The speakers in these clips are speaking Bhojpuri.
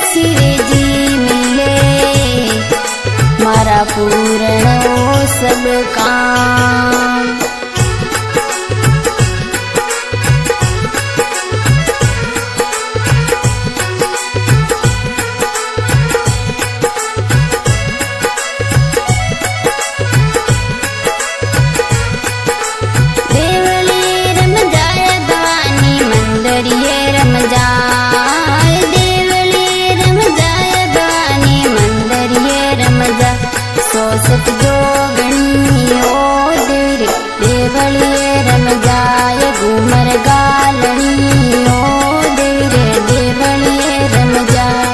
सिरे जी मिले मारा पूर्ण हो सब काम। सत जोगणी ओ देवरे देवलिए रम जाय घूमर गालनी ओ देवरे देवलिए रम जाय।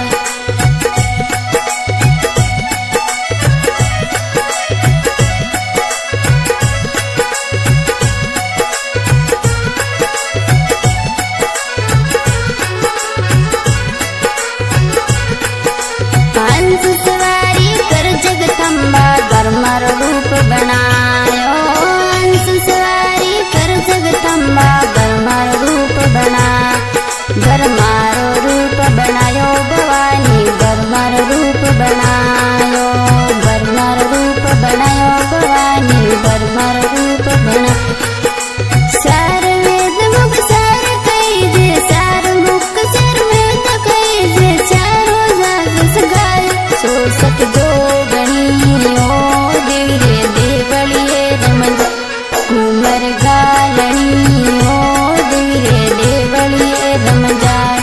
हंस सवारी कर जगदम्बा मारो रूप बनायो। हंस सवारी कर जगदम्बा मारो रूप बना मारो रूप बनायो भवानी मारो रूप बनायो मारो रूप बनायो भवानी मारो रूप बना। सार वेद मुख सार कईजे सार मुख सार वेद कईजे चारों जाग सगाय सो सत जोगणी ओ देवरे देवलिए रम जाय घूमर गालनी ओ देवरे देवलिए रम जाय।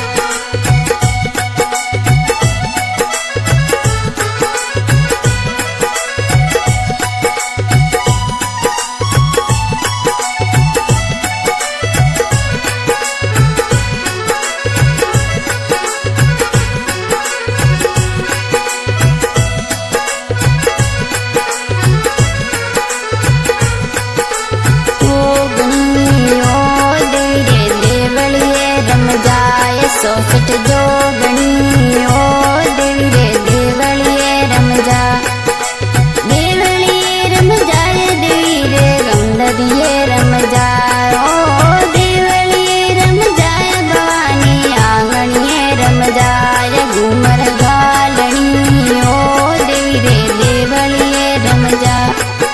सत जोगणी ओ देवरे देवलिए रम जाय देवलिए रम जाय देवीरे गंधरिए रम जाय ओ देवलिए रम जाय भवानी आंगणिए रम जाय घूमर गालनी ओ देवीरे देवलिए रम जाय।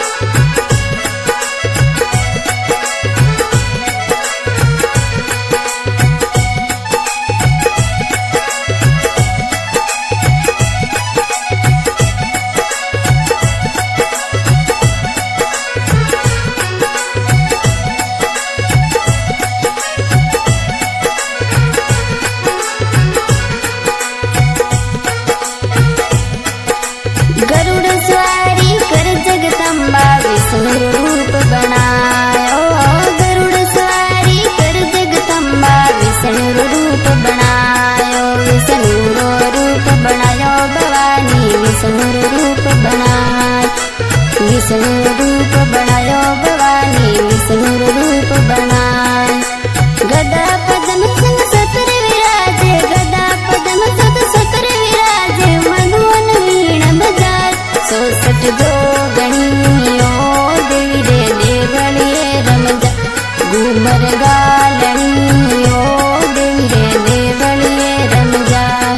गरुड़ सवारी कर जगदम्बा विष्णु रूप बनायो। गरुड़ सवारी कर जगदम्बा विष्णु रूप बनायो विष्णु रूप बनायो भवानी विष्णु रूप बनाय विष्णु रूप बनायो भवानी विष्णु रूप बनाय। गदा पद्म संग सतर विराजे गदा पद्म संग सतर विराजे मधुवन वीण बजाय सो सत जोगणी ओ देवरे देवलिए रम जाय घूमर गालनी ओ देवरे देवलिए रम जाय।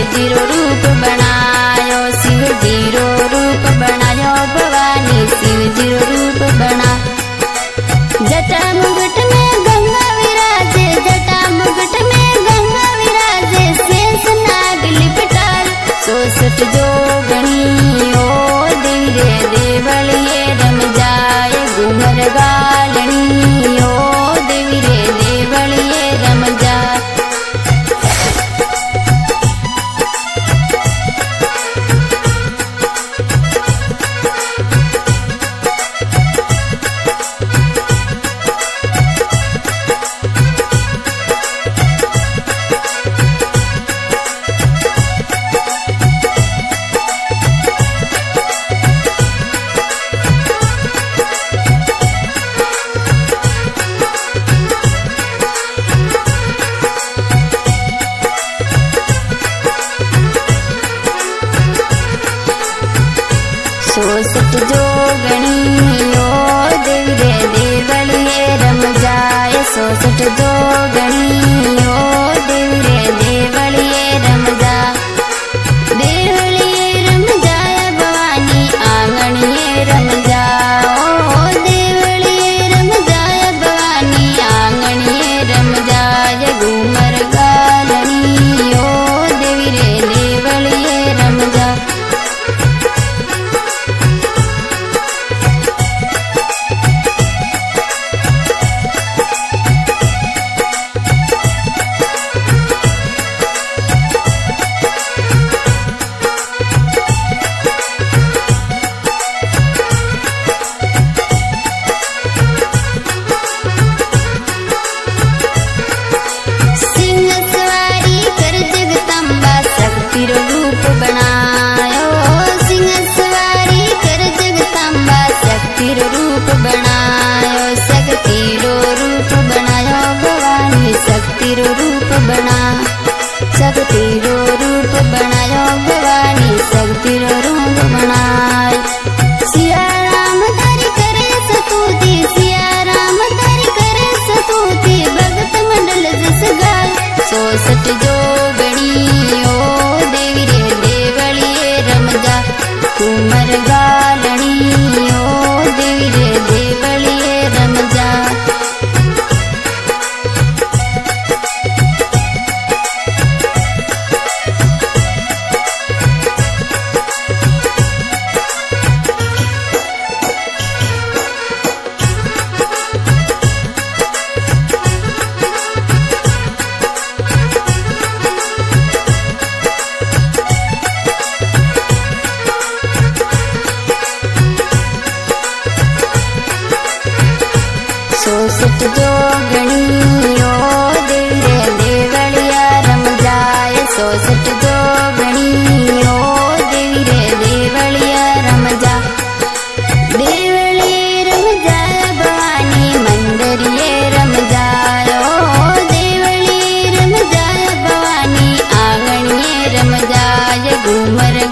जी रो रूप बनायो, शिव जी रो रूप बनायो, भवानी शिव जी रो रूप बना। जटा मुकुट में गंगा विराजे, जटा मुकुट में गंगा विराजे, शेष नाग लिपटार 64 जोगणी ओ देवी रे देवलिए रम जाए घूमर गालनी ओ देवी रे देवलिए रम जाए। सोसठ जोगणी ओ देवी रे देवलिए रम जाए, 64 जोगणी ओ देवी रे देवलिए रम जा। देवलिए रम जाय भवानी आंगणिए रम जाओ, देवलिए रम जाय भवानी आंगणिए रम जाय घूमर गालनी ओ देवी रे देवलिए रम जा। रूप बनायो, शक्ति रो रूप बनायो, भवानी शक्ति रो रूप बना। शक्ति रो रूप बनायो, भवानी शक्ति रो रूप बनाय। सिया राम तारी करे सतुति, सिया राम तारी करे सतुति, भगत मंडल जस गाय 64 जोगणी ओ देवी रे देवलिए रम जा। घूमर गालनी ओ देवी रे देवलिए रम जा। सोसठ जोगणी ओ देवी रे देवलिया रम जाए, 64 जोगणी ओ देवी रे देवलिया रम जा। देवलिए रम जाय भवानी मंदिरिए रम जायो, देवलिए रम जाय भवानी आंगणिए रम जाय घूमर